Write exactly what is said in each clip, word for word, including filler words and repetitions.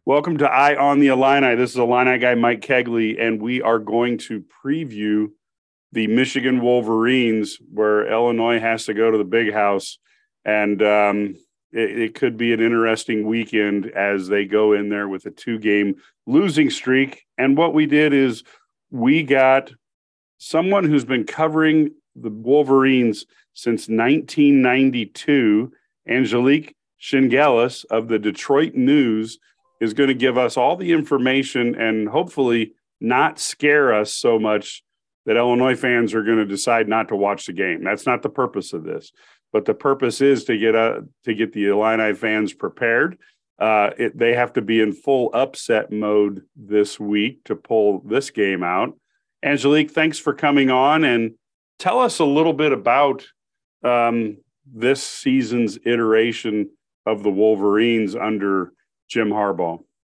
Welcome to Eye on the Illini. This is Illini guy Mike Kegley, and we are going to preview the Michigan Wolverines, where Illinois has to go to the Big House, and um, it, it could be an interesting weekend as they go in there with a two-game losing streak. And what we did is we got someone who's been covering the Wolverines since nineteen ninety-two, Angelique Chengelis of the Detroit News, is going to give us all the information and hopefully not scare us so much that Illinois fans are going to decide not to watch the game. That's not the purpose of this, but the purpose is to get a, to get the Illini fans prepared. Uh, it, they have to be in full upset mode this week to pull this game out. Angelique, thanks for coming on, and tell us a little bit about um, this season's iteration of the Wolverines under Jim Harbaugh.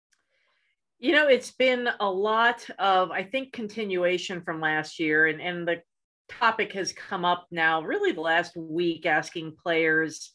You know, it's been a lot of, I think, continuation from last year. And, and the topic has come up now really the last week, asking players,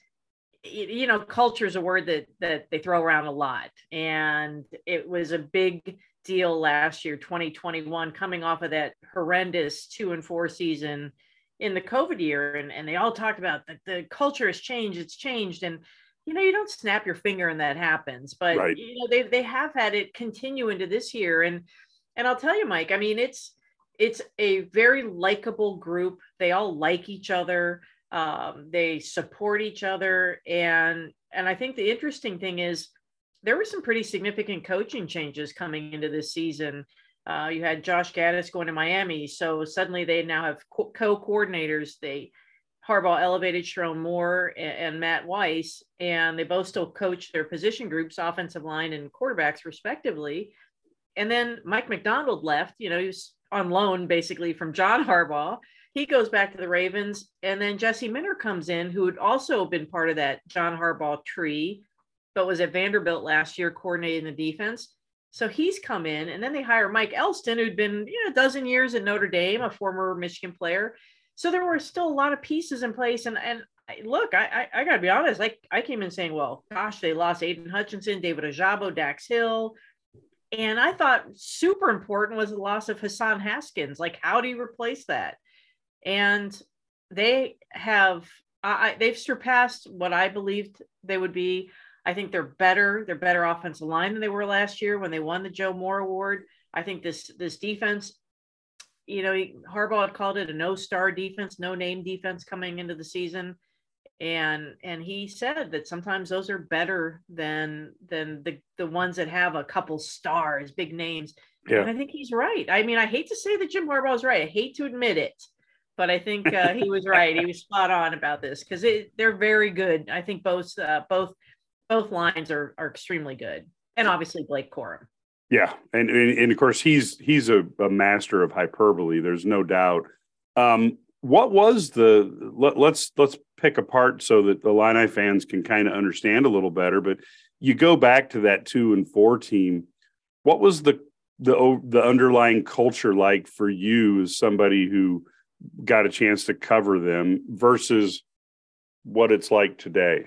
you know, culture is a word that, that they throw around a lot. And it was a big deal last year, twenty twenty-one, coming off of that horrendous two and four season in the COVID year. And, and they all talked about that the culture has changed. It's changed. And you know, you don't snap your finger and that happens, but right. you know, they they have had it continue into this year. And, and I'll tell you, Mike, I mean, it's, it's a very likable group. They all like each other. Um, they support each other. And, and I think the interesting thing is there were some pretty significant coaching changes coming into this season. Uh, you had Josh Gaddis going to Miami. So suddenly they now have co- co-coordinators. They, Harbaugh elevated Sharon Moore and, and Matt Weiss, and they both still coach their position groups, offensive line and quarterbacks respectively. And then Mike McDonald left, you know, he was on loan basically from John Harbaugh. He goes back to the Ravens. And then Jesse Minter comes in, who had also been part of that John Harbaugh tree, but was at Vanderbilt last year, coordinating the defense. So he's come in, and then they hire Mike Elston, who'd been, you know, a dozen years at Notre Dame, a former Michigan player. So there were still a lot of pieces in place. And, and look, I, I, I got to be honest, like I came in saying, well, gosh, they lost Aiden Hutchinson, David Ojabo, Dax Hill. And I thought super important was the loss of Hassan Haskins. Like, how do you replace that? And they have, I, they've surpassed what I believed they would be. I think they're better. They're better offensive line than they were last year when they won the Joe Moore Award. I think this, this defense, you know, Harbaugh had called it a no-star defense, no-name defense coming into the season. And and he said that sometimes those are better than than the, the ones that have a couple stars, big names. Yeah. And I think he's right. I mean, I hate to say that Jim Harbaugh is right. I hate to admit it, but I think uh, he was right. He was spot on about this because they're very good. I think both uh, both both lines are are extremely good. And obviously Blake Corum. Yeah, and, and and of course he's he's a, a master of hyperbole. There's no doubt. Um, what was the let, let's let's pick apart so that the Illini fans can kind of understand a little better. But you go back to that two and four team. What was the the the underlying culture like for you as somebody who got a chance to cover them versus what it's like today?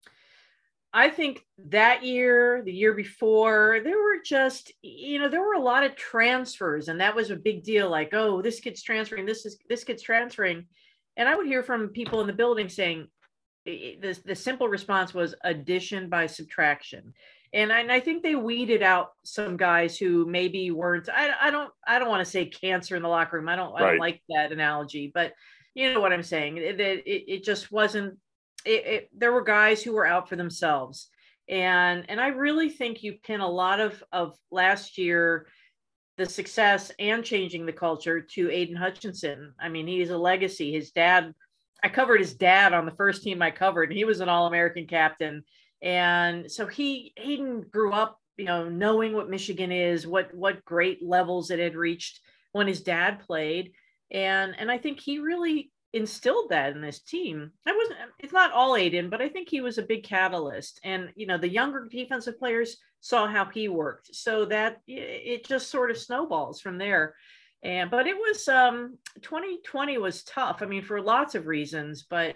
I think that year, the year before, there were just, you know, there were a lot of transfers, and that was a big deal. Like, oh, this kid's transferring, this is this kid's transferring. And I would hear from people in the building saying the, the simple response was addition by subtraction. And I, and I think they weeded out some guys who maybe weren't, I, I don't, I don't want to say cancer in the locker room. I don't, I don't right. like that analogy, but you know what I'm saying? It, it, it just wasn't, It, it, there were guys who were out for themselves. And, and I really think you pin a lot of, of last year, the success and changing the culture to Aiden Hutchinson. I mean, he's a legacy. His dad, I covered his dad on the first team I covered, and he was an All-American captain. And so he, Aiden grew up, you know, knowing what Michigan is, what, what great levels it had reached when his dad played. And, and I think he really instilled that in this team. I wasn't, it's not all Aiden, but I think he was a big catalyst. And, you know, the younger defensive players saw how he worked. So that it just sort of snowballs from there. And, but it was, um, twenty twenty was tough. I mean, for lots of reasons, but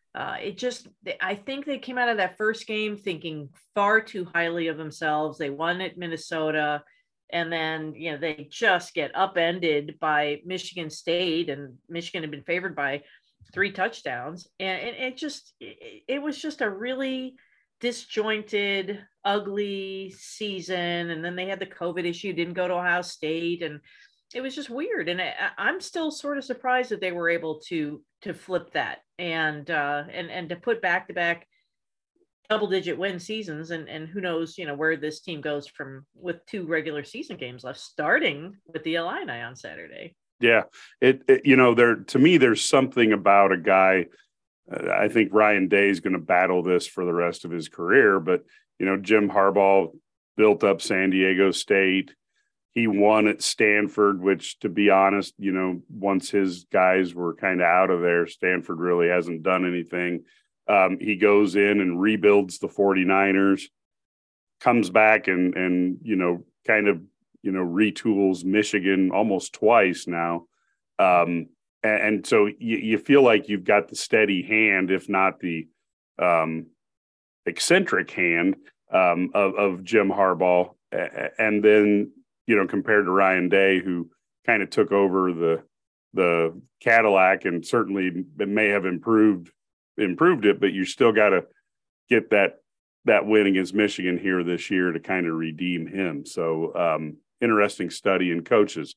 Uh, it just, I think they came out of that first game thinking far too highly of themselves. They won at Minnesota, and then, you know, they just get upended by Michigan State, and Michigan had been favored by three touchdowns. And, and it just, it, it was just a really disjointed, ugly season. And then they had the COVID issue, didn't go to Ohio State. And it was just weird. And I, I'm still sort of surprised that they were able to, to flip that and, uh, and, and to put back to back double digit win seasons. And, and who knows, you know, where this team goes from with two regular season games left, starting with the Illini on Saturday. Yeah. It, it you know, there, to me, there's something about a guy. Uh, I think Ryan Day is going to battle this for the rest of his career, but, you know, Jim Harbaugh built up San Diego State. He won at Stanford, which, to be honest, you know, once his guys were kind of out of there, Stanford really hasn't done anything. Um, he goes in and rebuilds the 49ers, comes back and, and, you know, kind of, you know, retools Michigan almost twice now. Um, and, and so you, you feel like you've got the steady hand, if not the um, eccentric hand um, of, of Jim Harbaugh. And then, you know, compared to Ryan Day, who kind of took over the the Cadillac and certainly may have improved improved it, but you still got to get that that win against Michigan here this year to kind of redeem him. So um, interesting study in coaches.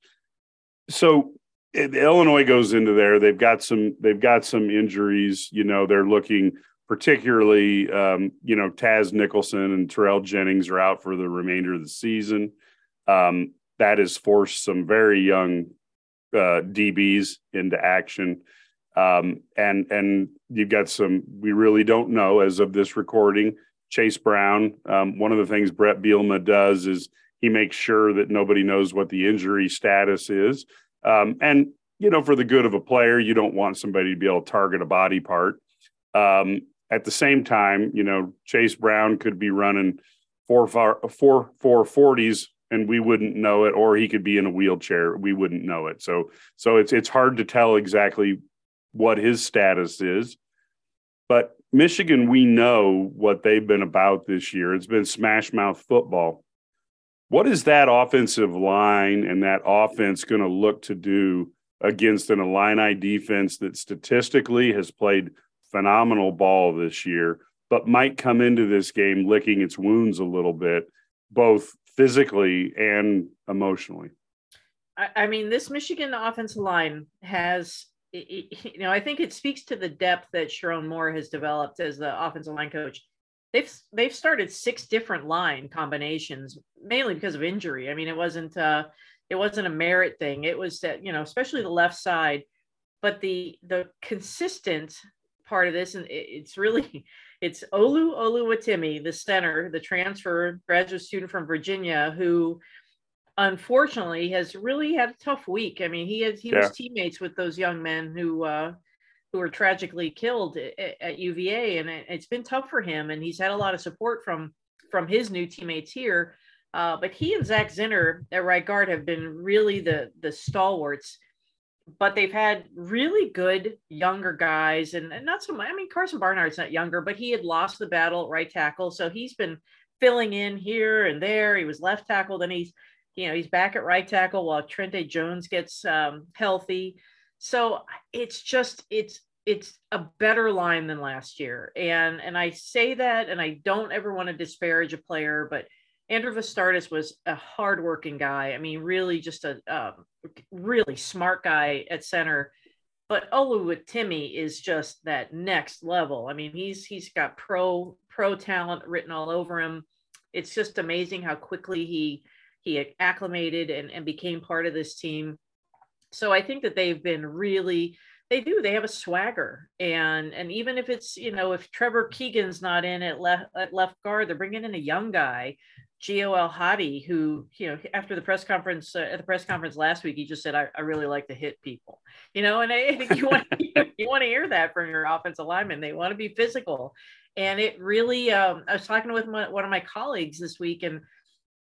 So it, Illinois goes into there. They've got some they've got some injuries. You know, they're looking particularly, um, you know, Taz Nicholson and Terrell Jennings are out for the remainder of the season. Um, that has forced some very young uh, D Bs into action. Um, and, and you've got some, we really don't know as of this recording, Chase Brown. Um, one of the things Brett Bielema does is he makes sure that nobody knows what the injury status is. Um, and, you know, for the good of a player, you don't want somebody to be able to target a body part. Um, at the same time, you know, Chase Brown could be running four, four, four, four forties and we wouldn't know it, or he could be in a wheelchair. We wouldn't know it. So, so it's, it's hard to tell exactly what his status is. But Michigan, we know what they've been about this year. It's been smash mouth football. What is that offensive line and that offense going to look to do against an Illini defense that statistically has played phenomenal ball this year, but might come into this game licking its wounds a little bit, both physically and emotionally? I, I mean, this Michigan offensive line has, you know, I think it speaks to the depth that Sharon Moore has developed as the offensive line coach. They've they've started six different line combinations, mainly because of injury. I mean, it wasn't uh, it wasn't a merit thing. It was that, you know, especially the left side. But the the consistent part of this, and it's really it's Olu Oluwatimi, the center, the transfer graduate student from Virginia, who unfortunately has really had a tough week. I mean, he has he yeah. was teammates with those young men who uh, who were tragically killed at, at U V A, and it, it's been tough for him. And he's had a lot of support from from his new teammates here. Uh, but he and Zach Zinner at right guard have been really the the stalwarts. But they've had really good younger guys, and, and not so much. I mean, Carson Barnhart's not younger, but he had lost the battle at right tackle, so he's been filling in here and there. He was left tackle, then he's, you know, he's back at right tackle while Trente Jones gets um, healthy. So it's just it's it's a better line than last year, and and I say that, and I don't ever want to disparage a player, but Andrew Vastardis was a hardworking guy. I mean, really just a um, really smart guy at center. But Oluwatimi is just that next level. I mean, he's he's got pro pro talent written all over him. It's just amazing how quickly he he acclimated and, and became part of this team. So I think that they've been really, they do, they have a swagger. And and even if it's, you know, if Trevor Keegan's not in at left at left guard, they're bringing in a young guy, Gio El Hadi, who, you know, after the press conference, uh, at the press conference last week, he just said, I, I really like to hit people, you know, and I think you want, you want to hear that from your offensive linemen. They want to be physical. And it really, um, I was talking with my, one of my colleagues this week, and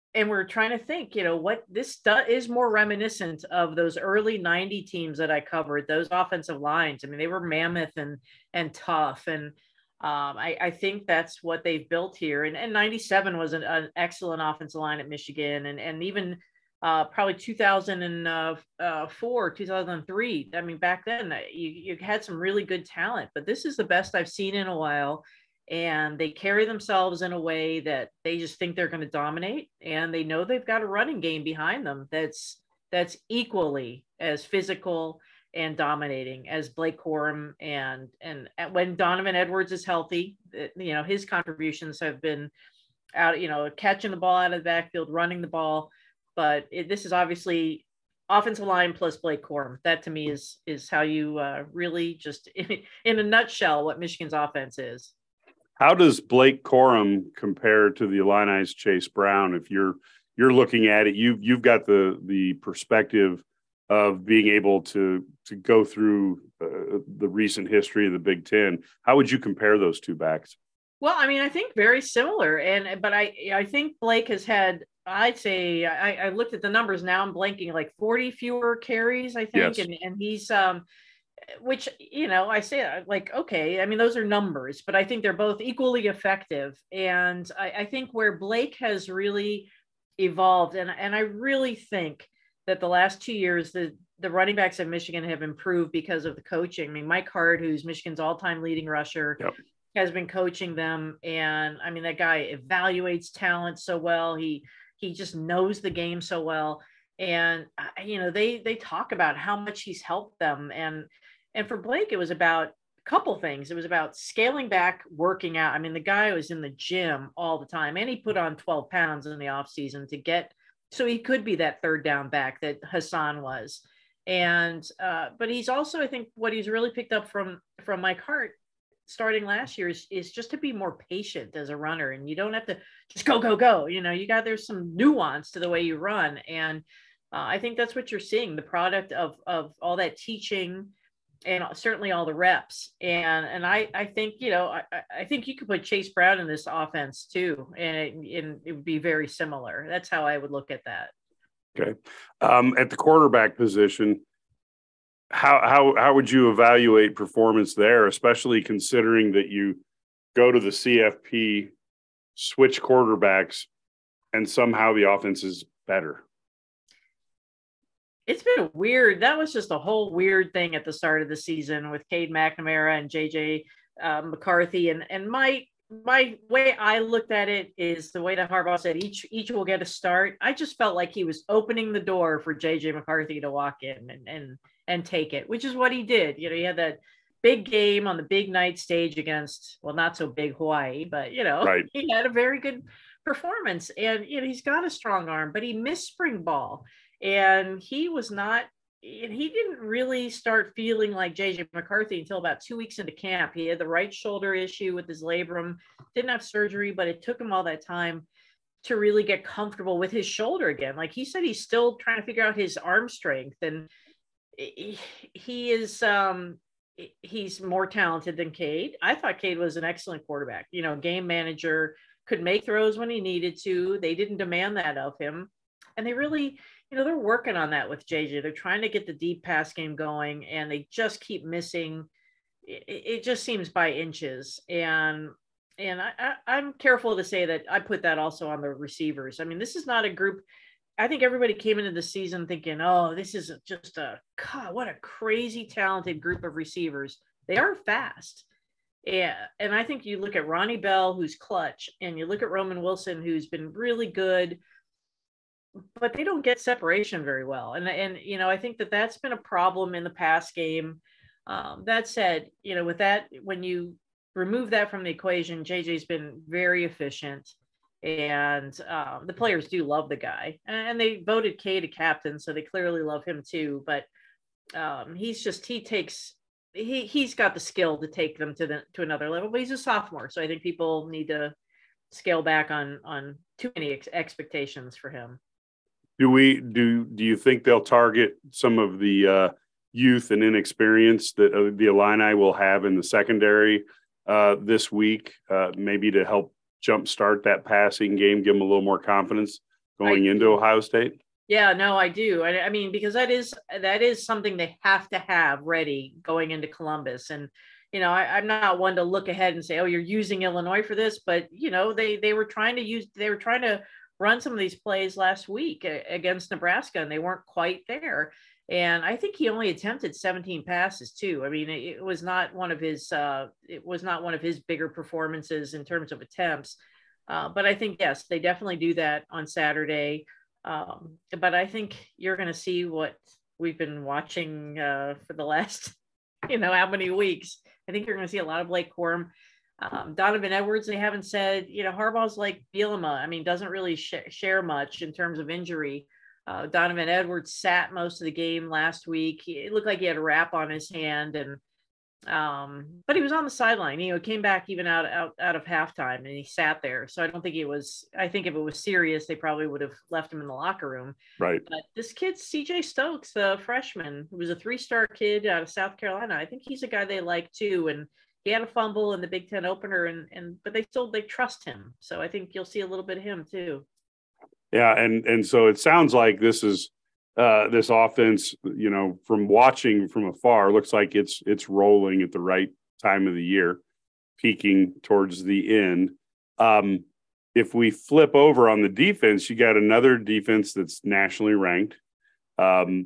and we're trying to think, you know, what this do, is more reminiscent of those early ninety teams that I covered, those offensive lines. I mean, they were mammoth and and tough. And um, I, I think that's what they've built here. And, and ninety-seven was an, an excellent offensive line at Michigan. And, and even uh, probably two thousand four, two thousand three. I mean, back then you, you had some really good talent, but this is the best I've seen in a while. And they carry themselves in a way that they just think they're going to dominate, and they know they've got a running game behind them that's that's equally as physical and dominating as Blake Corum. And and when Donovan Edwards is healthy, you know, his contributions have been out, you know, catching the ball out of the backfield, running the ball. But it, this is obviously offensive line plus Blake Corum. That to me is is how you uh, really just in, in a nutshell what Michigan's offense is. How does Blake Corum compare to the Illini's Chase Brown? If you're you're looking at it, you've you've got the the perspective of being able to to go through uh, the recent history of the Big Ten. How would you compare those two backs? Well, I mean, I think very similar, and but I I think Blake has had, I'd say, I, I looked at the numbers now. I'm blanking, like forty fewer carries, I think, Yes. and and he's um. Which, you know, I say like, okay, I mean, those are numbers, but I think they're both equally effective. And I, I think where Blake has really evolved, and, and I really think that the last two years, the, the running backs of Michigan have improved because of the coaching. I mean, Mike Hart, who's Michigan's all-time leading rusher, Yep. has been coaching them. And I mean, that guy evaluates talent so well. He, he just knows the game so well. And, you know, they, they talk about how much he's helped them. And, And for Blake, it was about a couple things. It was about scaling back, working out. I mean, the guy was in the gym all the time, and he put on twelve pounds in the offseason to get, so he could be that third down back that Hassan was. And, uh, but he's also, I think what he's really picked up from, from Mike Hart starting last year is, is just to be more patient as a runner. And you don't have to just go, go, go. You know, you got, there's some nuance to the way you run. And uh, I think that's what you're seeing, the product of, of all that teaching, and certainly all the reps. And, and I, I think, you know, I, I think you could put Chase Brown in this offense too. And it, and it would be very similar. That's how I would look at that. Okay. Um, at the quarterback position, how, how, how would you evaluate performance there, especially considering that you go to the C F P, switch quarterbacks, and somehow the offense is better? It's been weird. That was just a whole weird thing at the start of the season with Cade McNamara and J J uh, McCarthy. And and my my way I looked at it is the way that Harbaugh said each each will get a start. I just felt like he was opening the door for J J McCarthy to walk in and and and take it, which is what he did. You know, he had that big game on the big night stage against, well, not so big Hawaii, but you know, right. He had a very good performance, and you know, he's got a strong arm, but he missed spring ball. And he was not, and he didn't really start feeling like J J McCarthy until about two weeks into camp. He had the right shoulder issue with his labrum, didn't have surgery, but it took him all that time to really get comfortable with his shoulder again. Like he said, he's still trying to figure out his arm strength. And he is, um, he's more talented than Cade. I thought Cade was an excellent quarterback, you know, game manager, could make throws when he needed to. They didn't demand that of him. And they really, you know, they're working on that with J J. They're trying to get the deep pass game going, and they just keep missing. It, it just seems by inches. And and I, I, I'm careful to say that I put that also on the receivers. I mean, this is not a group. I think everybody came into the season thinking, oh, this is just a, God, what a crazy talented group of receivers. They are fast. Yeah, and I think you look at Ronnie Bell, who's clutch, and you look at Roman Wilson, who's been really good, but they don't get separation very well. And, and, you know, I think that that's been a problem in the pass game. Um, that said, you know, with that, when you remove that from the equation, J J's been very efficient, and um, the players do love the guy, and they voted Cade a captain, so they clearly love him too. But um, he's just, he takes, he, he's got the skill to take them to the, to another level, but he's a sophomore. So I think people need to scale back on, on too many ex- expectations for him. Do we do? Do you think they'll target some of the uh, youth and inexperience that uh, the Illini will have in the secondary uh, this week, uh, maybe to help jumpstart that passing game, give them a little more confidence? going I, into Ohio State? Yeah, no, I do. I, I mean, because that is that is something they have to have ready going into Columbus. And you know, I, I'm not one to look ahead and say, "Oh, you're using Illinois for this," but you know, they they were trying to use they were trying to run some of these plays last week against Nebraska, and they weren't quite there. And I think he only attempted seventeen passes too. I mean, it, it was not one of his uh, it was not one of his bigger performances in terms of attempts. Uh, but I think yes, they definitely do that on Saturday. Um, but I think you're going to see what we've been watching uh, for the last, you know, how many weeks. I think you're going to see a lot of Blake Corum. Um, Donovan Edwards, they haven't said, you know, Harbaugh's like Bielema. I mean, doesn't really sh- share much in terms of injury. Uh, Donovan Edwards sat most of the game last week. He, it looked like he had a wrap on his hand, and um, but he was on the sideline. You know, came back even out, out out of halftime, and he sat there. So I don't think it was. I think if it was serious, they probably would have left him in the locker room. Right. But this kid, C J Stokes, the freshman, who was a three-star kid out of South Carolina, I think he's a guy they like too. And he had a fumble in the Big Ten opener, and and but they still they trust him. So I think you'll see a little bit of him too. Yeah, and and so it sounds like this is uh, this offense, you know, from watching from afar, looks like it's it's rolling at the right time of the year, peaking towards the end. Um, if we flip over on the defense, you got another defense that's nationally ranked, um,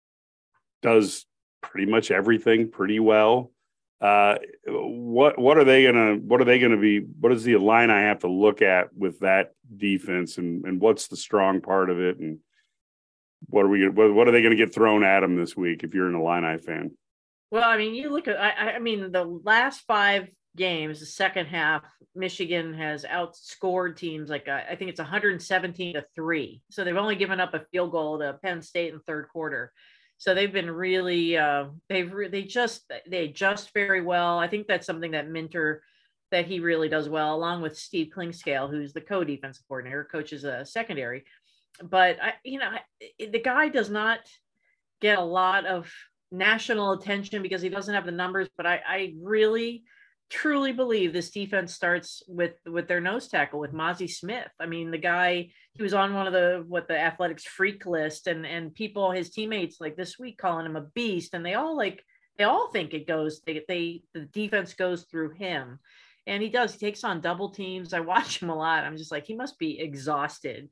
does pretty much everything pretty well. Uh, what what are they gonna what are they gonna be? What does the Illini have to look at with that defense, and and what's the strong part of it, and what are we what, what are they gonna get thrown at them this week if you're an Illini fan? Well, I mean, you look at I, I mean the last five games, the second half, Michigan has outscored teams like uh, I think it's one hundred seventeen to three. So they've only given up a field goal to Penn State in the third quarter. So they've been really, uh, they've re- they just they adjust very well. I think that's something that Minter that he really does well, along with Steve Klingscale, who's the co-defensive coordinator, coaches a secondary. But I, you know, the guy does not get a lot of national attention because he doesn't have the numbers. But I, I really, truly believe this defense starts with with their nose tackle with Mazi Smith. I mean, the guy, he was on one of the what the athletics freak list, and and people, his teammates, like this week calling him a beast, and they all like they all think it goes they they the defense goes through him, and he does. He takes on double teams. I watch him a lot. I'm just like, he must be exhausted,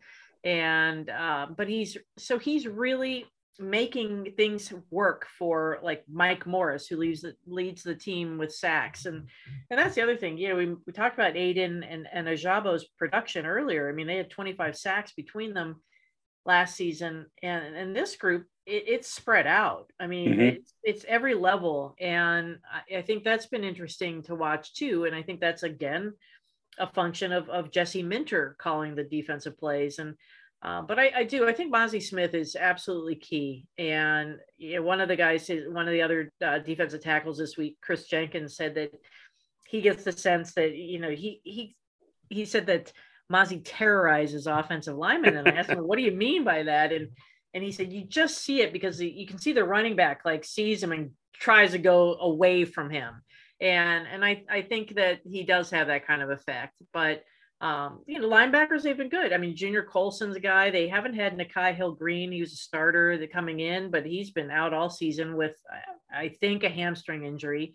and uh, but he's so he's really making things work for like Mike Morris, who leads the leads the team with sacks. And and that's the other thing. You know, we, we talked about Aiden and, and Ajabo's production earlier. I mean, they had twenty-five sacks between them last season. And and this group, it, it's spread out. I mean, mm-hmm. it's it's every level. And I, I think that's been interesting to watch too. And I think that's again a function of of Jesse Minter calling the defensive plays. And Uh, but I, I do. I think Mazi Smith is absolutely key. And you know, one of the guys, one of the other uh, defensive tackles this week, Chris Jenkins, said that he gets the sense that, you know, he he he said that Mazi terrorizes offensive linemen. And I asked him, what do you mean by that? And and he said, you just see it because you can see the running back like sees him and tries to go away from him. And and I, I think that he does have that kind of effect. But Um, you know, linebackers, they've been good. I mean, Junior Colson's a guy. They haven't had Nakai Hill-Green. He was a starter that coming in, but he's been out all season with, I think, a hamstring injury.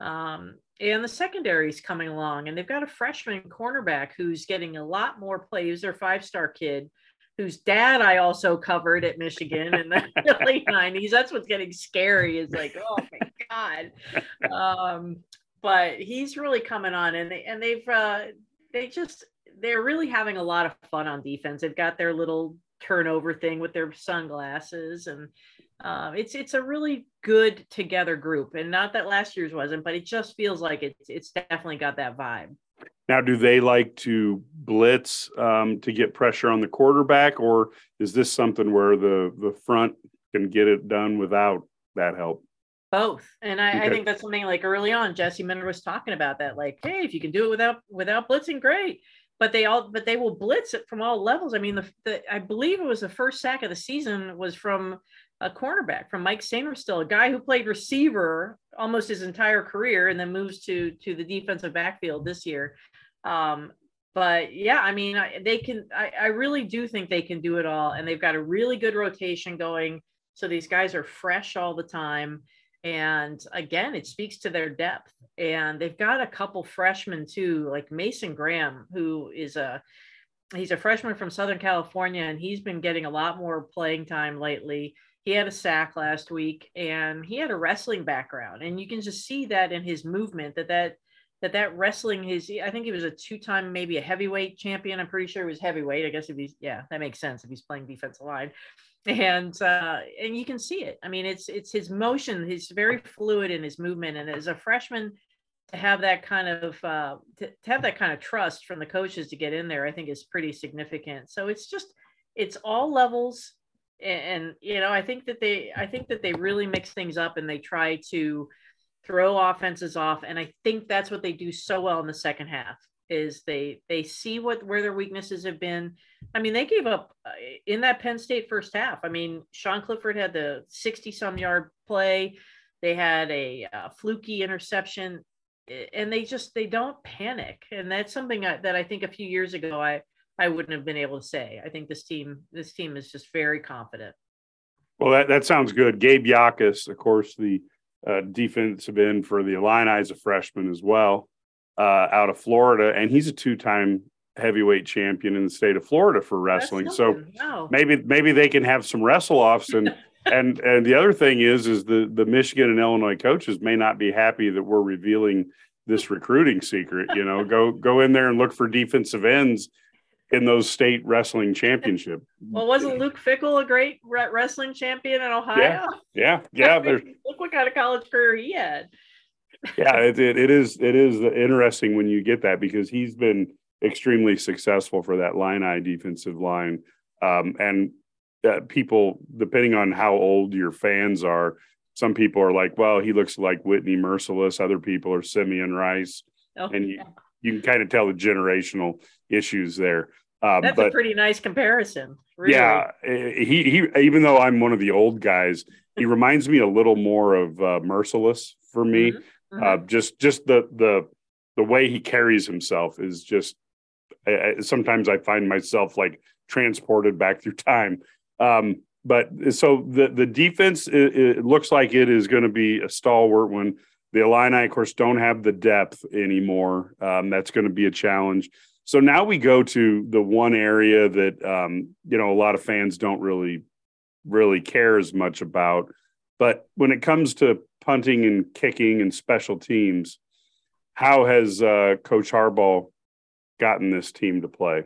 Um, and the secondary is coming along, and they've got a freshman cornerback who's getting a lot more play. He was their five-star kid, whose dad I also covered at Michigan in the late nineties. That's what's getting scary. Is like, oh my God. Um, but he's really coming on, and they and they've. Uh, They just, they're really having a lot of fun on defense. They've got their little turnover thing with their sunglasses, and uh, it's it's a really good together group. And not that last year's wasn't, but it just feels like it's it's definitely got that vibe. Now, do they like to blitz um, to get pressure on the quarterback, or is this something where the the front can get it done without that help? Both. And I, okay. I think that's something like early on, Jesse Minter was talking about that, like, hey, if you can do it without, without blitzing, great. But they all, but they will blitz it from all levels. I mean, the, the I believe it was the first sack of the season was from a cornerback, from Mike Sainristil, a guy who played receiver almost his entire career and then moves to, to the defensive backfield this year. Um, But yeah, I mean, I, they can. I, I really do think they can do it all, and they've got a really good rotation going. So these guys are fresh all the time, and again, it speaks to their depth. And they've got a couple freshmen too, like Mason Graham, who is a he's a freshman from Southern California, and he's been getting a lot more playing time lately. He had a sack last week, and he had a wrestling background, and you can just see that in his movement that that that that wrestling his I think he was a two-time maybe a heavyweight champion. I'm pretty sure he was heavyweight. I guess if he's yeah, that makes sense if he's playing defensive line. And uh and you can see it. I mean, it's it's his motion, he's very fluid in his movement. And as a freshman to have that kind of uh to, to have that kind of trust from the coaches to get in there, I think is pretty significant. So it's just it's all levels. And, and you know, I think that they I think that they really mix things up and they try to throw offenses off. And I think that's what they do so well in the second half is they they see what where their weaknesses have been. I mean, they gave up uh, in that Penn State first half. I mean, Sean Clifford had the sixty some yard play. They had a uh, fluky interception, and they just they don't panic. And that's something I, that I think a few years ago I I wouldn't have been able to say. I think this team this team is just very confident. Well, that, that sounds good. Gabe Yakas, of course, the uh, defensive end for the Illini, is a freshman as well, uh, out of Florida, and he's a two-time heavyweight champion in the state of Florida for wrestling. So wow. maybe maybe they can have some wrestle-offs. And and and the other thing is is the the Michigan and Illinois coaches may not be happy that we're revealing this recruiting secret. You know, go go in there and look for defensive ends in those state wrestling championship. Well, wasn't Luke Fickle a great wrestling champion in Ohio? Yeah, yeah, yeah. Look what kind of college career he had. Yeah, it, it, it is it is interesting when you get that, because he's been extremely successful for that Illini defensive line. Um, and uh, people, depending on how old your fans are, some people are like, well, he looks like Whitney Merciless. Other people are Simeon Rice. Oh, and you, yeah. you can kind of tell the generational issues there. Um, That's but, a pretty nice comparison. Really. Yeah, he he. Even though I'm one of the old guys, he reminds me a little more of uh, Merciless for me. Mm-hmm. Uh, just just the the the way he carries himself is just. I, sometimes I find myself like transported back through time. Um, but so the the defense, it, it looks like it is going to be a stalwart one. The Illini, of course, don't have the depth anymore. Um, that's going to be a challenge. So now we go to the one area that, um, you know, a lot of fans don't really, really care as much about. But when it comes to punting and kicking and special teams, how has uh, Coach Harbaugh gotten this team to play?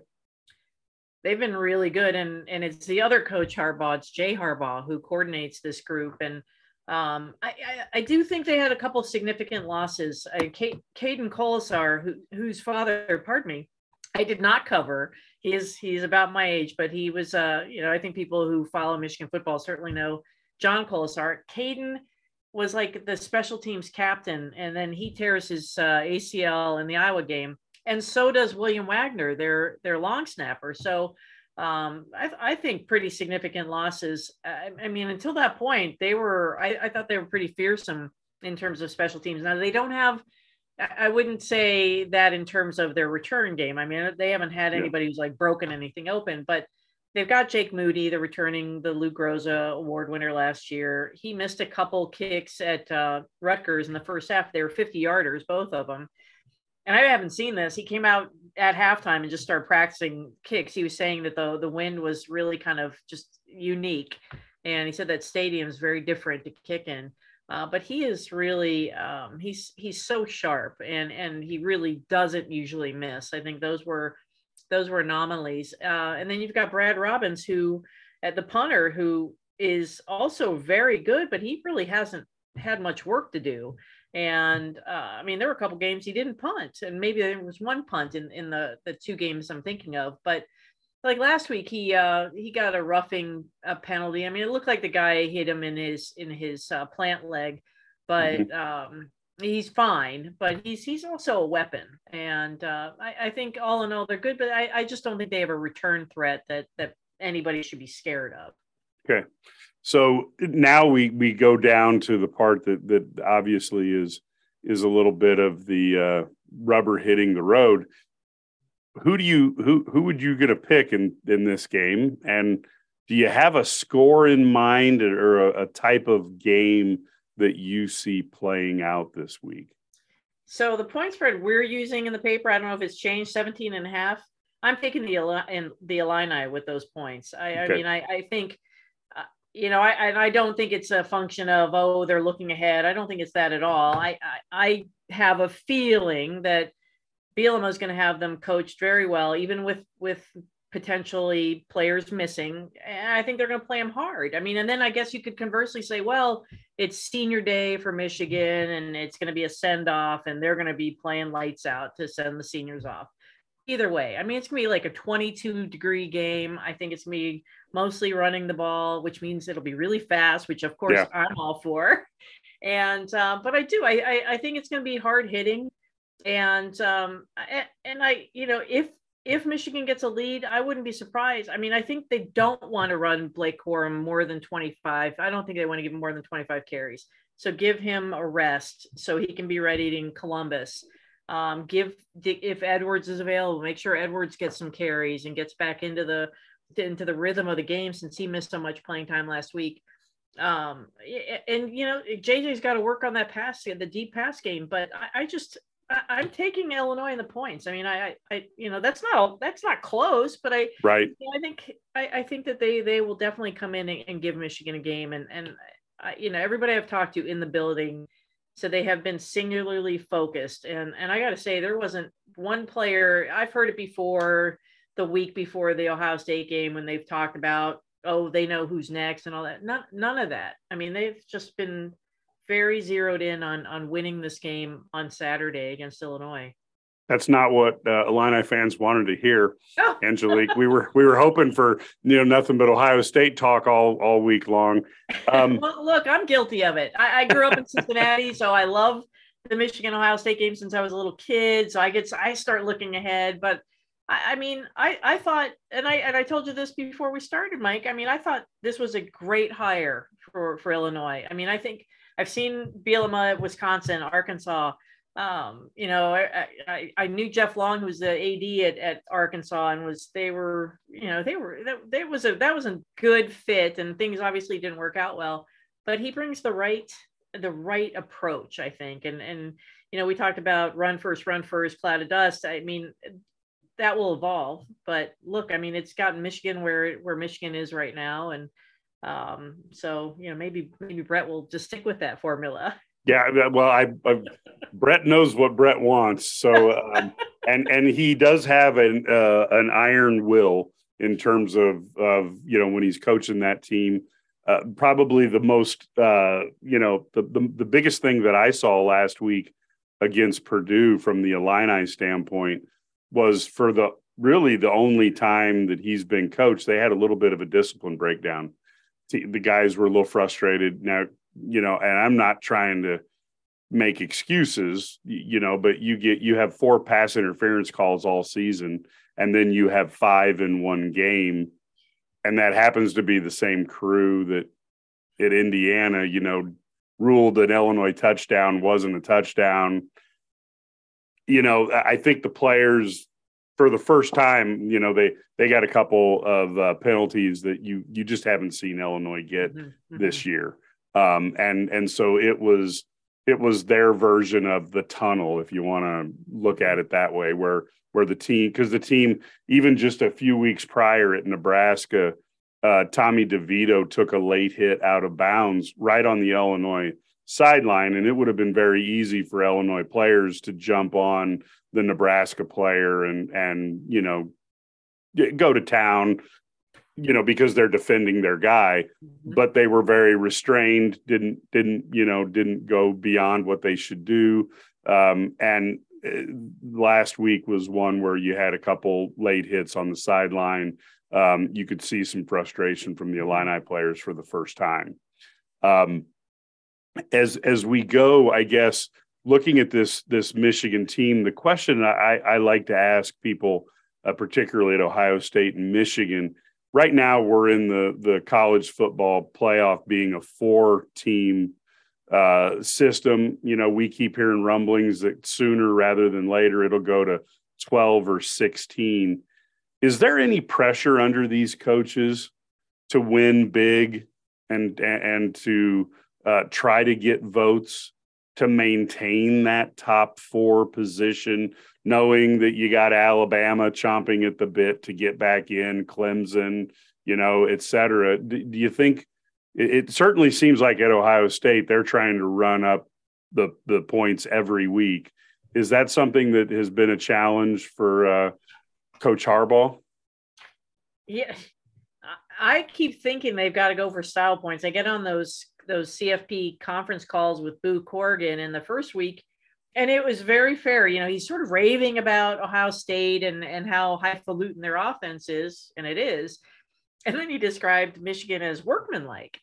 They've been really good. And, and it's the other Coach Harbaugh, it's Jay Harbaugh, who coordinates this group. And um, I, I, I do think they had a couple of significant losses. Uh, Kate, Caden Colasar, who, whose father, pardon me, I did not cover. He is he's about my age, but he was uh you know, I think people who follow Michigan football certainly know John Colasar. Caden was like the special teams captain, and then he tears his uh, A C L in the Iowa game, and so does William Wagner, their their long snapper. So um I, I think pretty significant losses. I, I mean, until that point, they were I, I thought they were pretty fearsome in terms of special teams. Now they don't have. I wouldn't say that in terms of their return game. I mean, they haven't had anybody who's like broken anything open, but they've got Jake Moody, the returning the Lou Groza Award winner last year. He missed a couple kicks at uh, Rutgers in the first half. They were fifty yarders, both of them. And I haven't seen this. He came out at halftime and just started practicing kicks. He was saying that the, the wind was really kind of just unique. And he said that stadium is very different to kick in. Uh, but he is really um, he's he's so sharp, and and he really doesn't usually miss. I think those were those were anomalies. Uh, and then you've got Brad Robbins, who at the punter, who is also very good, but he really hasn't had much work to do. And uh, I mean, there were a couple games he didn't punt, and maybe there was one punt in in the the two games I'm thinking of, but. Like last week, he uh, he got a roughing uh, penalty. I mean, it looked like the guy hit him in his in his uh, plant leg, but mm-hmm. um, he's fine. But he's he's also a weapon, and uh, I, I think all in all they're good. But I, I just don't think they have a return threat that that anybody should be scared of. Okay, so now we we go down to the part that that obviously is is a little bit of the uh, rubber hitting the road. who do you who who would you gonna pick in in this game? And do you have a score in mind or a, a type of game that you see playing out this week? So the point spread we're using in the paper, I don't know if it's changed, seventeen and a half. I'm taking the in the Illini with those points. I, okay. I mean, I, I think, uh, you know, I I don't think it's a function of, oh, they're looking ahead. I don't think it's that at all. I I, I have a feeling that Bielema is going to have them coached very well, even with with potentially players missing. And I think they're going to play them hard. I mean, and then I guess you could conversely say, well, it's senior day for Michigan and it's going to be a send off and they're going to be playing lights out to send the seniors off. Either way, I mean, it's going to be like a twenty-two degree game. I think it's going to be mostly running the ball, which means it'll be really fast, which of course yeah. I'm all for. And, uh, but I do, I, I, I think it's going to be hard hitting. And, um, and I, you know, if, if Michigan gets a lead, I wouldn't be surprised. I mean, I think they don't want to run Blake Corum more than twenty-five. I don't think they want to give him more than twenty-five carries. So give him a rest so he can be ready in Columbus. Um, give if Edwards is available, make sure Edwards gets some carries and gets back into the into the rhythm of the game since he missed so much playing time last week. Um, and you know, J J's got to work on that pass, the deep pass game. But I, I just I'm taking Illinois in the points. I mean, I, I, you know, that's not that's not close, but I, right. I think I, I think that they they will definitely come in and, and give Michigan a game. And and I, you know, everybody I've talked to in the building, so they have been singularly focused. And and I got to say, there wasn't one player. I've heard it before, the week before the Ohio State game when they've talked about, oh, they know who's next and all that. None none of that. I mean, they've just been very zeroed in on on winning this game on Saturday against Illinois. That's not what uh, Illini fans wanted to hear, oh. Angelique. We were we were hoping for you know nothing but Ohio State talk all all week long. Um, well, look, I'm guilty of it. I, I grew up in Cincinnati, so I love the Michigan Ohio State game since I was a little kid. So I get I start looking ahead, but I, I mean, I I thought, and I and I told you this before we started, Mike. I mean, I thought this was a great hire for for Illinois. I mean, I think. I've seen Bielema at Wisconsin, Arkansas. Um, you know, I, I, I knew Jeff Long, who was the A D at, at Arkansas, and was they were, you know, they were that, that was a that was a good fit, and things obviously didn't work out well. But he brings the right the right approach, I think. And and you know, we talked about run first, run first, cloud of dust. I mean, that will evolve. But look, I mean, it's gotten Michigan where where Michigan is right now, and. Um, so, you know, maybe, maybe Brett will just stick with that formula. Yeah. Well, I, I Brett knows what Brett wants. So, um, and, and he does have an, uh, an iron will in terms of, of, you know, when he's coaching that team, uh, probably the most, uh, you know, the, the, the biggest thing that I saw last week against Purdue from the Illini standpoint was for the, really the only time that he's been coached, they had a little bit of a discipline breakdown. The guys were a little frustrated now, you know, and I'm not trying to make excuses, you know, but you get, you have four pass interference calls all season, and then you have five in one game. And that happens to be the same crew that at Indiana, you know, ruled an Illinois touchdown wasn't a touchdown. You know, I think the players, for the first time, you know, they, they got a couple of uh, penalties that you you just haven't seen Illinois get mm-hmm. Mm-hmm. this year, um, and and so it was it was their version of the tunnel, if you want to look at it that way, where where the team, because the team even just a few weeks prior at Nebraska, uh, Tommy DeVito took a late hit out of bounds right on the Illinois sideline, and it would have been very easy for Illinois players to jump on the Nebraska player and and you know. go to town, you know, because they're defending their guy, mm-hmm. but they were very restrained, didn't, didn't, you know, didn't go beyond what they should do. Um, and uh, last week was one where you had a couple late hits on the sideline. Um, you could see some frustration from the Illini players for the first time. Um, as, as we go, I guess, looking at this, this Michigan team, the question I, I like to ask people, Uh, particularly at Ohio State and Michigan. Right now, we're in the, the college football playoff being a four-team uh, system. You know, we keep hearing rumblings that sooner rather than later it'll go to twelve or sixteen. Is there any pressure under these coaches to win big and and to uh, try to get votes to maintain that top four position, knowing that you got Alabama chomping at the bit to get back in, Clemson, you know, et cetera? Do, do you think it, it certainly seems like at Ohio State, they're trying to run up the, the points every week. Is that something that has been a challenge for uh, Coach Harbaugh? Yeah, I keep thinking they've got to go for style points. I get on those those C F P conference calls with Boo Corrigan in the first week, and it was very fair. You know, he's sort of raving about Ohio State and, and how highfalutin their offense is, and it is. And then he described Michigan as workmanlike.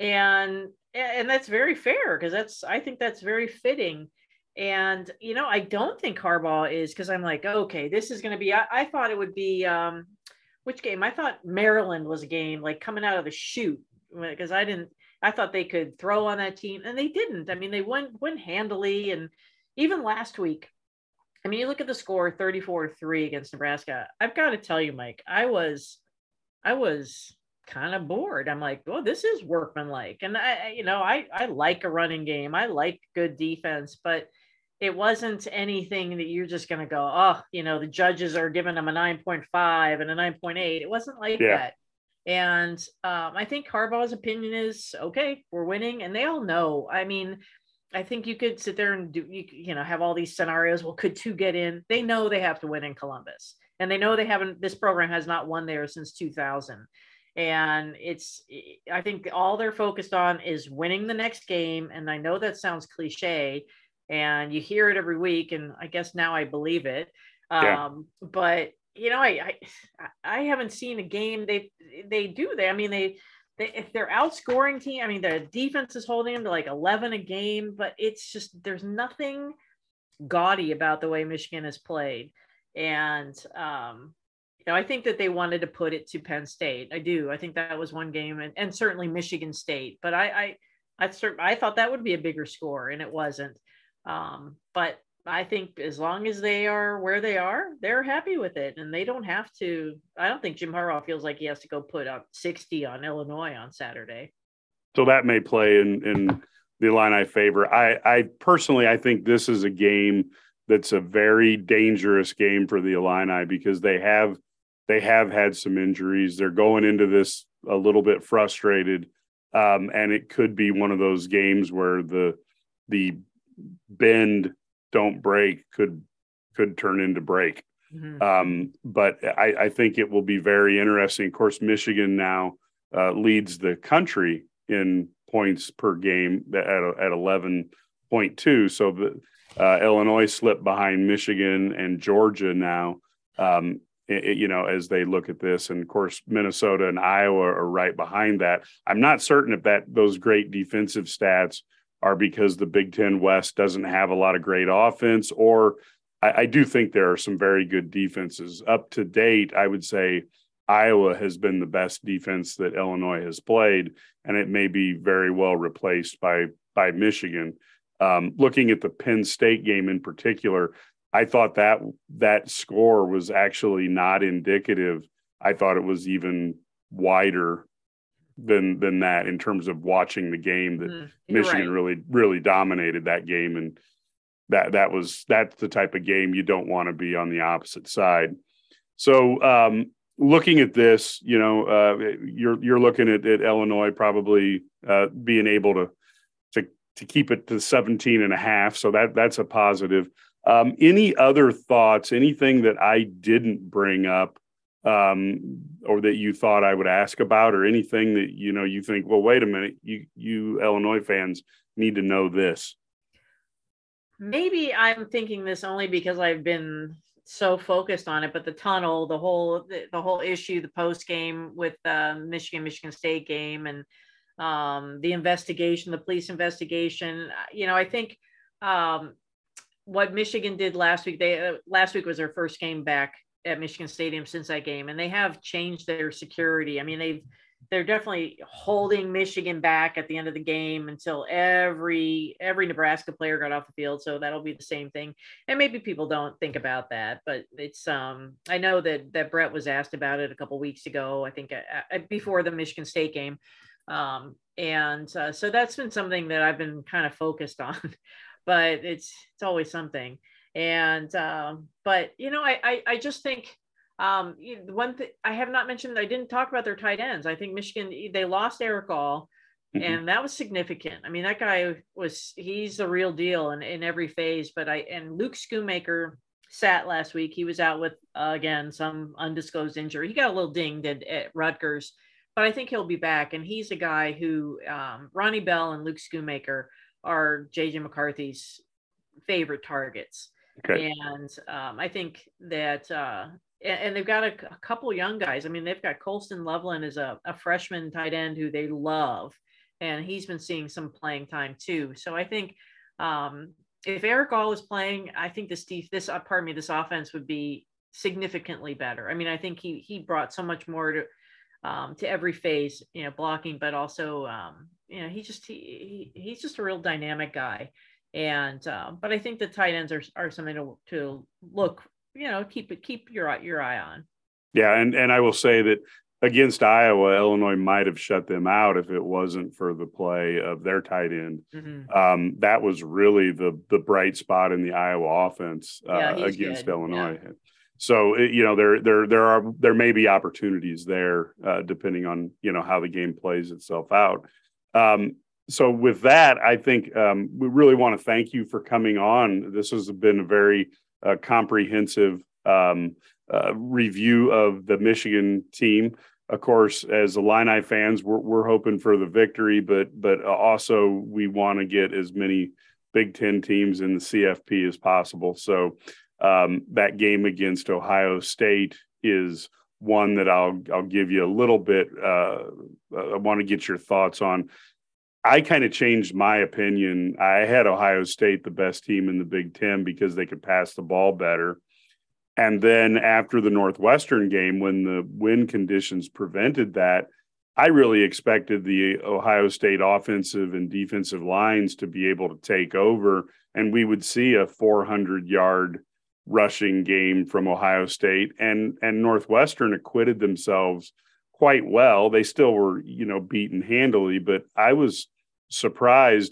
And and that's very fair, because that's I think that's very fitting. And, you know, I don't think Harbaugh is, because I'm like, okay, this is going to be, I, I thought it would be, um, which game? I thought Maryland was a game like coming out of the chute, because I didn't, I thought they could throw on that team, and they didn't. I mean, they went, went handily. And even last week, I mean, you look at the score, thirty-four to three against Nebraska. I've got to tell you, Mike, I was, I was kind of bored. I'm like, well, this is workmanlike. And I, you know, I, I like a running game. I like good defense, but it wasn't anything that you're just going to go, oh, you know, the judges are giving them a nine point five and a nine point eight. It wasn't like yeah. that. And um, I think Harbaugh's opinion is, okay, we're winning. And they all know. I mean, I think you could sit there and do, you, you know, have all these scenarios. Well, could two get in? They know they have to win in Columbus. And they know they haven't, this program has not won there since two thousand. And it's, I think all they're focused on is winning the next game. And I know that sounds cliche, and you hear it every week, and I guess now I believe it. Yeah. Um, but you know, I, I I haven't seen a game they they do. They I mean they they if they're outscoring team. I mean the defense is holding them to like eleven a game, but it's just there's nothing gaudy about the way Michigan has played. And um, you know, I think that they wanted to put it to Penn State. I do. I think that was one game, and, and certainly Michigan State. But I I I, I thought that would be a bigger score, and it wasn't. Um, but I think as long as they are where they are, they're happy with it, and they don't have to. I don't think Jim Harbaugh feels like he has to go put up sixty on Illinois on Saturday. So that may play in, in the Illini favor. I, I personally, I think this is a game that's a very dangerous game for the Illini, because they have, they have had some injuries. They're going into this a little bit frustrated. Um, and it could be one of those games where the, the, bend don't break could could turn into break. Mm-hmm. Um, but I, I think it will be very interesting. Of course, Michigan now uh, leads the country in points per game at, at eleven point two. So the uh, Illinois slipped behind Michigan and Georgia now, um, it, you know, as they look at this. And of course, Minnesota and Iowa are right behind that. I'm not certain if that those great defensive stats are because the Big Ten West doesn't have a lot of great offense, or I, I do think there are some very good defenses. Up to date, I would say Iowa has been the best defense that Illinois has played, and it may be very well replaced by, by Michigan. Um, looking at the Penn State game in particular, I thought that that score was actually not indicative. I thought it was even wider than than that in terms of watching the game, that mm, Michigan right. really really dominated that game, and that that was that's the type of game you don't want to be on the opposite side. So um, looking at this, you know, uh, you're you're looking at, at Illinois probably uh, being able to to to keep it to seventeen and a half. So that that's a positive. Um, any other thoughts? Anything that I didn't bring up? Um, or that you thought I would ask about, or anything that, you know, you think, well, wait a minute, you, you Illinois fans need to know this. Maybe I'm thinking this only because I've been so focused on it, but the tunnel, the whole, the, the whole issue, the post game with the Michigan, Michigan State game, and um, the investigation, the police investigation, you know, I think um, what Michigan did last week, they, uh, last week was their first game back at Michigan Stadium since that game, and they have changed their security. I mean, they've they're definitely holding Michigan back at the end of the game until every every Nebraska player got off the field. So that'll be the same thing. And maybe people don't think about that, but it's um I know that that Brett was asked about it a couple weeks ago, I think uh, before the Michigan State game. Um, and uh, so that's been something that I've been kind of focused on, but it's it's always something. And um, but you know, I I, I just think um, one thing I have not mentioned, I didn't talk about their tight ends. I think Michigan, they lost Eric All, mm-hmm. and that was significant. I mean, that guy was, he's the real deal in, in every phase. But I, and Luke Schoonmaker sat last week. He was out with, uh, again, some undisclosed injury. He got a little dinged at, at Rutgers, but I think he'll be back. And he's a guy who, um, Ronnie Bell and Luke Schoonmaker are J J McCarthy's favorite targets. Okay. And um, I think that, uh, and they've got a, a couple young guys. I mean, they've got Colston Loveland as a, a freshman tight end who they love, and he's been seeing some playing time too. So I think um, if Eric All is playing, I think this this uh, pardon me, this offense would be significantly better. I mean, I think he he brought so much more to um, to every phase, you know, blocking, but also um, you know, he just he, he he's just a real dynamic guy. And uh, but I think the tight ends are are something to to look. You know, keep it, keep your your eye on. Yeah, and and I will say that against Iowa, Illinois might have shut them out if it wasn't for the play of their tight end. Mm-hmm. Um, that was really the the bright spot in the Iowa offense uh, yeah, against good. Illinois. Yeah. So it, you know, there there there are there may be opportunities there uh, depending on you know how the game plays itself out. Um, so with that, I think um, we really want to thank you for coming on. This has been a very a comprehensive um, uh, review of the Michigan team. Of course, as Illini fans, we're, we're hoping for the victory, but but also we want to get as many Big Ten teams in the C F P as possible. So um, that game against Ohio State is one that I'll I'll give you a little bit. Uh, I want to get your thoughts on. I kind of changed my opinion. I had Ohio State the best team in the Big Ten because they could pass the ball better. And then after the Northwestern game, when the wind conditions prevented that, I really expected the Ohio State offensive and defensive lines to be able to take over, and we would see a four hundred yard rushing game from Ohio State. And, and Northwestern acquitted themselves quite well. They still were, you know, beaten handily, but I was surprised.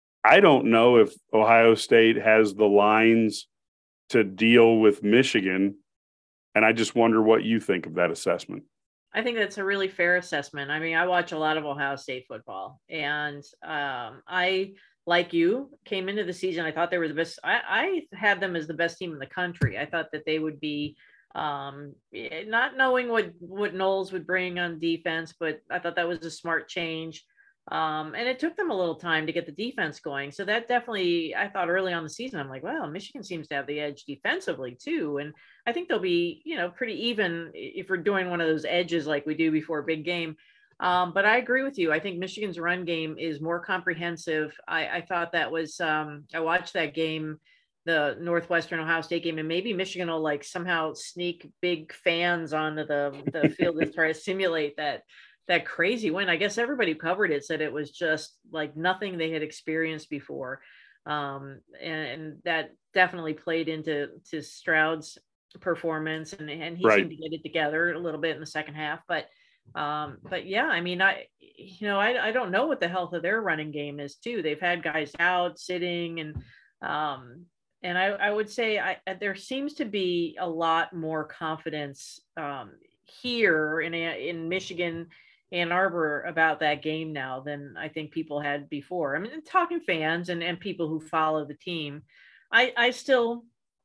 I don't know if Ohio State has the lines to deal with Michigan, and I just wonder what you think of that assessment. I think that's a really fair assessment. I mean, I watch a lot of Ohio State football, and um, I, like you, came into the season, I thought they were the best. I, I had them as the best team in the country. I thought that they would be um, not knowing what, what Knowles would bring on defense, but I thought that was a smart change. Um, and it took them a little time to get the defense going. So that definitely, I thought early on the season, I'm like, wow, Michigan seems to have the edge defensively too. And I think they'll be, you know, pretty even if we're doing one of those edges like we do before a big game. Um, but I agree with you. I think Michigan's run game is more comprehensive. I, I thought that was, um, I watched that game, the Northwestern Ohio State game, and maybe Michigan will like somehow sneak big fans onto the, the field and try to simulate that that crazy win. I guess everybody who covered it said it was just like nothing they had experienced before. Um, and, and that definitely played into to Stroud's performance, and, and he right. seemed to get it together a little bit in the second half. But um, but yeah, I mean, I, you know, I, I don't know what the health of their running game is too. They've had guys out sitting, and um, and I, I would say I, there seems to be a lot more confidence um, here in in Michigan, Ann Arbor, about that game now than I think people had before. I mean, talking fans and, and people who follow the team, I, I still,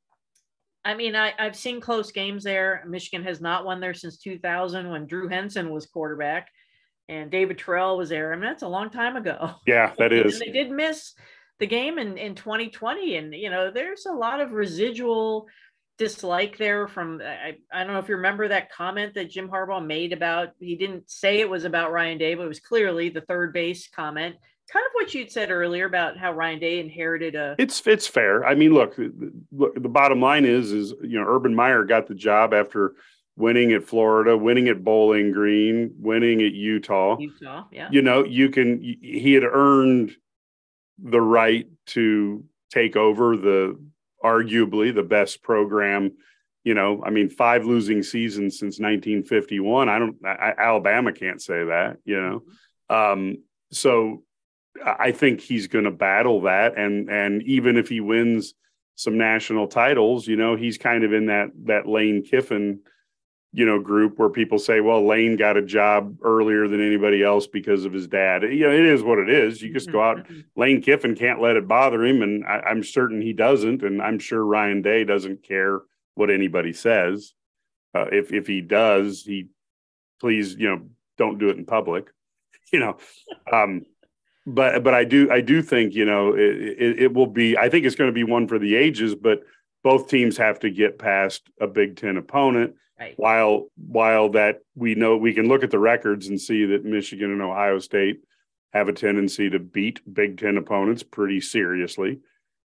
I mean, I, I've seen close games there. Michigan has not won there since two thousand when Drew Henson was quarterback and David Terrell was there. I mean, that's a long time ago. Yeah, that is. And they did miss the game in, in twenty twenty. And, you know, there's a lot of residual dislike there from, I, I don't know if you remember that comment that Jim Harbaugh made about, he didn't say it was about Ryan Day, but it was clearly the third base comment. Kind of what you'd said earlier about how Ryan Day inherited a. It's it's fair. I mean, look, look. The bottom line is, is you know, Urban Meyer got the job after winning at Florida, winning at Bowling Green, winning at Utah. Utah, yeah. You know, you can, he had earned the right to take over the arguably the best program. You know, I mean, five losing seasons since nineteen fifty-one. I don't, I, Alabama can't say that, you know. Mm-hmm. Um, so I think he's going to battle that. And, and even if he wins some national titles, you know, he's kind of in that, that Lane Kiffin, you know, group where people say, well, Lane got a job earlier than anybody else because of his dad. You know, it is what it is. You just go out. Lane Kiffin can't let it bother him. And I, I'm certain he doesn't. And I'm sure Ryan Day doesn't care what anybody says. Uh, if, if he does, he please, you know, don't do it in public, you know. Um, but, but I do, I do think, you know, it, it, it will be, I think it's going to be one for the ages, but both teams have to get past a Big Ten opponent. Right. While while that we know we can look at the records and see that Michigan and Ohio State have a tendency to beat Big Ten opponents pretty seriously.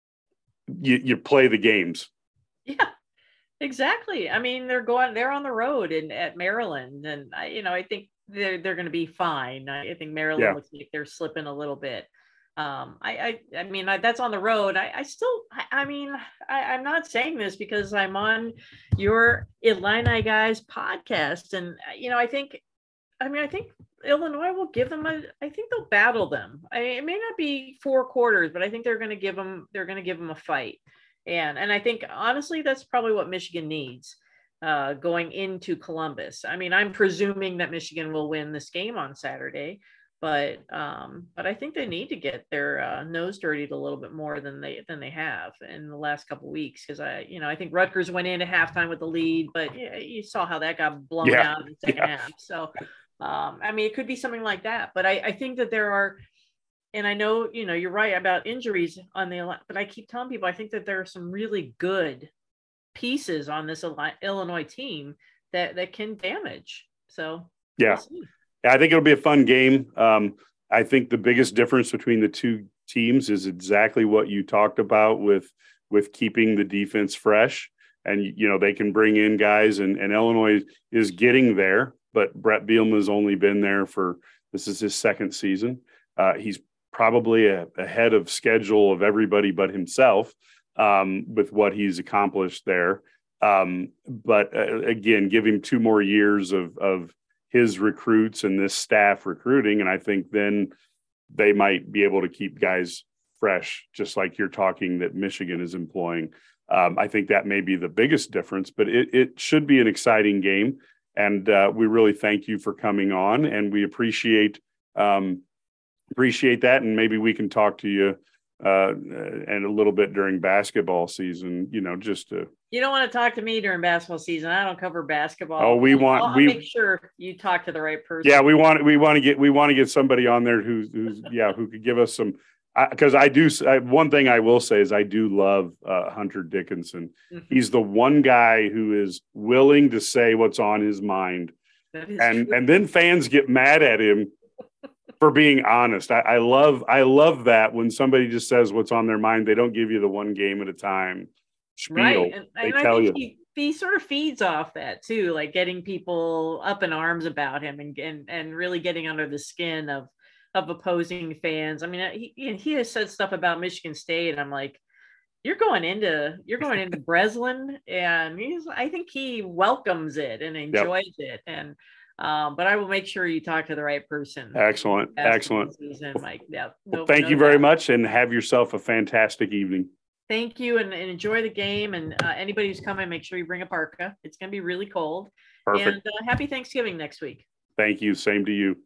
You you play the games. Yeah, exactly. I mean, they're going they're on the road in at Maryland, and I, you know I think they're they're going to be fine. I, I think Maryland yeah. looks like they're slipping a little bit. Um, I, I, I mean, I, that's on the road. I, I still, I, I mean, I, I'm not saying this because I'm on your Illini Guys podcast. And, you know, I think, I mean, I think Illinois will give them a, I think they'll battle them. I, it may not be four quarters, but I think they're going to give them, they're going to give them a fight. And, and I think, honestly, that's probably what Michigan needs uh, going into Columbus. I mean, I'm presuming that Michigan will win this game on Saturday. But um, but I think they need to get their uh, nose dirtied a little bit more than they than they have in the last couple of weeks, because I you know I think Rutgers went into halftime with the lead, but you, you saw how that got blown yeah. out in the second yeah. half. So um, I mean, it could be something like that. But I, I think that there are, and I know you know you're right about injuries on the, but I keep telling people I think that there are some really good pieces on this Illinois team that that can damage. So yeah. We'll I think it'll be a fun game. Um, I think the biggest difference between the two teams is exactly what you talked about with with keeping the defense fresh. And, you know, they can bring in guys, and, and Illinois is getting there, but Brett Bielema's only been there for, this is his second season. Uh, he's probably a, ahead of schedule of everybody but himself um, with what he's accomplished there. Um, but uh, again, give him two more years of, of, his recruits and this staff recruiting. And I think then they might be able to keep guys fresh, just like you're talking that Michigan is employing. Um, I think that may be the biggest difference, but it, it should be an exciting game. And uh, we really thank you for coming on, and we appreciate, um, appreciate that. And maybe we can talk to you uh, and a little bit during basketball season, you know, just to, you don't want to talk to me during basketball season. I don't cover basketball. Oh, we want I'll, I'll we make sure you talk to the right person. Yeah, we want we want to get we want to get somebody on there who's who's yeah who could give us some, because I, I do I, one thing I will say is I do love uh, Hunter Dickinson. Mm-hmm. He's the one guy who is willing to say what's on his mind, and true. and then fans get mad at him for being honest. I, I love I love that when somebody just says what's on their mind. They don't give you the one game at a time spiel. Right. And, they and tell I think you. He, he sort of feeds off that too, like getting people up in arms about him and and, and really getting under the skin of of opposing fans. I mean, he he has said stuff about Michigan State, and I'm like, you're going into you're going into Breslin, and he's I think he welcomes it and enjoys yep. it. And Um, but I will make sure you talk to the right person. Excellent. Excellent. Season, Mike. Yeah. No, well, thank no you very doubt. much, and have yourself a fantastic evening. Thank you, and, and enjoy the game. And uh, anybody who's coming, make sure you bring a parka. It's going to be really cold. Perfect. And uh, happy Thanksgiving next week. Thank you. Same to you.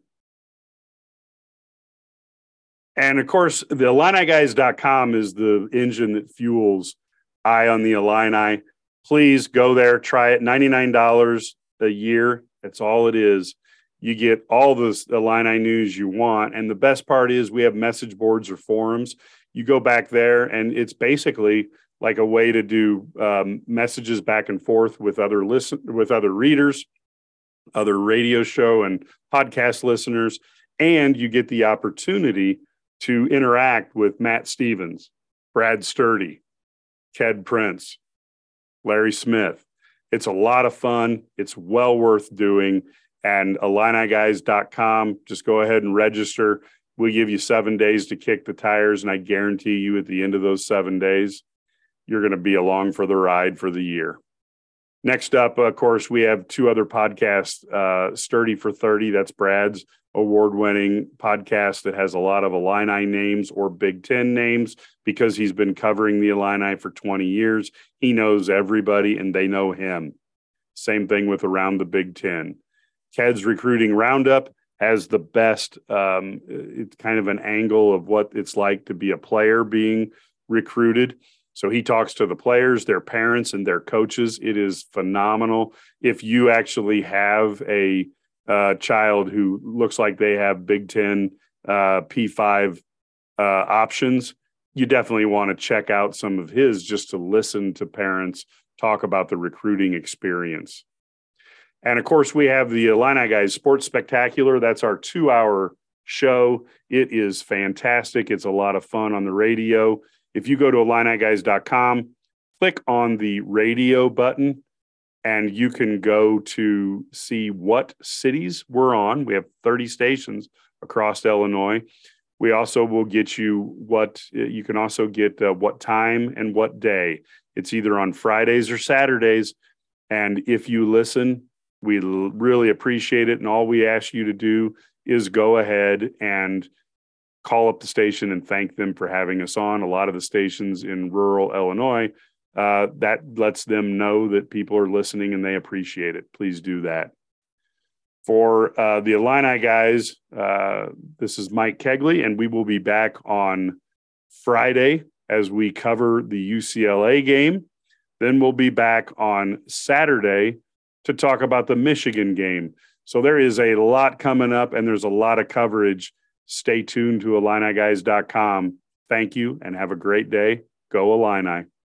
And of course, the Illini Guys dot com is the engine that fuels Eye on the Illini. Please go there, try it. ninety-nine dollars a year. That's all it is. You get all the Illini news you want. And the best part is we have message boards or forums. You go back there, and it's basically like a way to do um, messages back and forth with other listen with other readers, other radio show and podcast listeners. And you get the opportunity to interact with Matt Stevens, Brad Sturdy, Ked Prince, Larry Smith. It's a lot of fun. It's well worth doing. And Illini Guys dot com, just go ahead and register. We give you seven days to kick the tires, and I guarantee you at the end of those seven days, you're going to be along for the ride for the year. Next up, of course, we have two other podcasts, uh, Sturdy for thirty. That's Brad's award-winning podcast that has a lot of Illini names or Big Ten names because he's been covering the Illini for twenty years. He knows everybody, and they know him. Same thing with Around the Big Ten. Ked's Recruiting Roundup has the best, um, it's kind of an angle of what it's like to be a player being recruited. So he talks to the players, their parents, and their coaches. It is phenomenal. If you actually have a uh, child who looks like they have Big Ten uh, P five uh, options, you definitely want to check out some of his just to listen to parents talk about the recruiting experience. And, of course, we have the Illini Guys Sports Spectacular. That's our two-hour show. It is fantastic. It's a lot of fun on the radio. If you go to Illini Guys dot com, click on the radio button, and you can go to see what cities we're on. We have thirty stations across Illinois. We also will get you what you can also get uh, what time and what day. It's either on Fridays or Saturdays. And if you listen, we really appreciate it. And all we ask you to do is go ahead and call up the station and thank them for having us on. A lot of the stations in rural Illinois, uh, that lets them know that people are listening and they appreciate it. Please do that. For uh, the Illini Guys, uh, this is Mike Kegley, and we will be back on Friday as we cover the U C L A game. Then we'll be back on Saturday to talk about the Michigan game. So there is a lot coming up, and there's a lot of coverage. Stay tuned to Illini Guys dot com. Thank you, and have a great day. Go Illini.